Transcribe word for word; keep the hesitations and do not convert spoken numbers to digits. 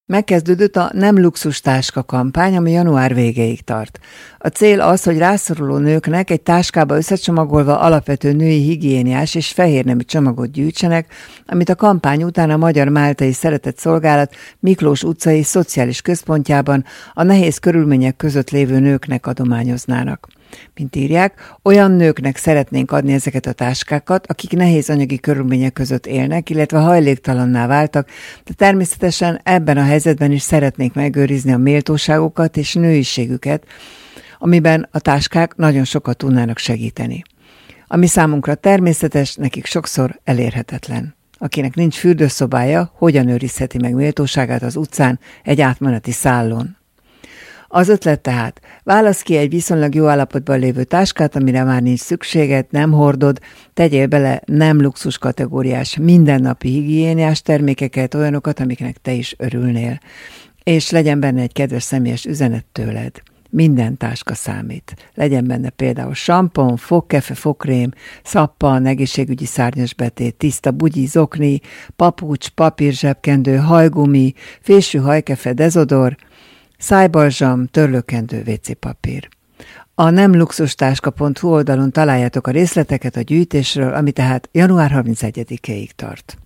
Megkezdődött a Nem luxus táska kampány, ami január végéig tart. A cél az, hogy rászoruló nőknek egy táskába összecsomagolva alapvető női higiéniás és fehérnemű csomagot gyűjtsenek, amit a kampány után a Magyar Máltai Szeretett Szolgálat Miklós utcai szociális központjában a nehéz körülmények között lévő nőknek adományoznának. Mint írják, olyan nőknek szeretnénk adni ezeket a táskákat, akik nehéz anyagi körülmények között élnek, illetve hajléktalanná váltak, de természetesen ebben a helyzetben is szeretnénk megőrizni a méltóságukat és nőiségüket, amiben a táskák nagyon sokat tudnának segíteni. Ami számunkra természetes, nekik sokszor elérhetetlen. Akinek nincs fürdőszobája, hogyan őrizheti meg méltóságát az utcán, egy átmeneti szállón? Az ötlet tehát, válasz ki egy viszonylag jó állapotban lévő táskát, amire már nincs szükséged, nem hordod, tegyél bele nem luxus kategóriás, mindennapi higiéniás termékeket, olyanokat, amiknek te is örülnél. És legyen benne egy kedves személyes üzenet tőled. Minden táska számít. Legyen benne például sampon, fogkefe, fogkrém, szappan, egészségügyi szárnyasbetét, tiszta bugyi, zokni, papucs, papírzsebkendő, hajgumi, fésű hajkefe, dezodor, szájbalzsam, törlőkendő, vécépapír. A nemluxustáska pont hu oldalon találjátok a részleteket a gyűjtésről, ami tehát január harmincegyedikéig tart.